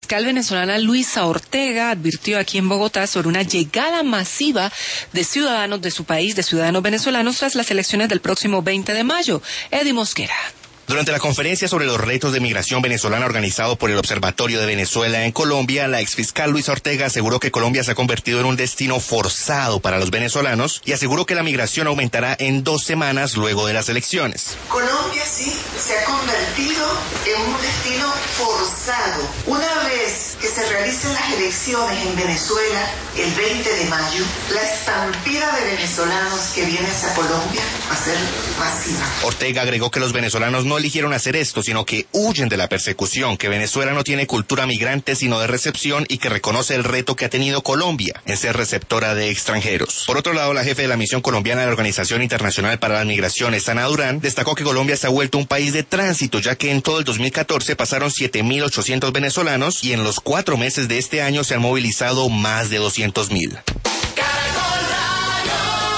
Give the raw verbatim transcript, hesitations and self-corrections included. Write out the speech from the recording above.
La fiscal venezolana Luisa Ortega advirtió aquí en Bogotá sobre una llegada masiva de ciudadanos de su país, de ciudadanos venezolanos, tras las elecciones del próximo veinte de mayo. Eddie Mosquera. Durante la conferencia sobre los retos de migración venezolana organizado por el Observatorio de Venezuela en Colombia, la exfiscal Luisa Ortega aseguró que Colombia se ha convertido en un destino forzado para los venezolanos y aseguró que la migración aumentará en dos semanas luego de las elecciones. Colombia sí se ha convertido en un destino forzado. Una vez que se realicen las elecciones en Venezuela el veinte de mayo, la estampida de venezolanos que viene hacia Colombia va a ser masiva. Ortega agregó que los venezolanos no No eligieron hacer esto, sino que huyen de la persecución, que Venezuela no tiene cultura migrante sino de recepción y que reconoce el reto que ha tenido Colombia en ser receptora de extranjeros. Por otro lado, la jefe de la misión colombiana de la Organización Internacional para las Migraciones, Ana Durán, destacó que Colombia se ha vuelto un país de tránsito, ya que en todo el dos mil catorce pasaron siete mil ochocientos venezolanos y en los cuatro meses de este año se han movilizado más de doscientos mil.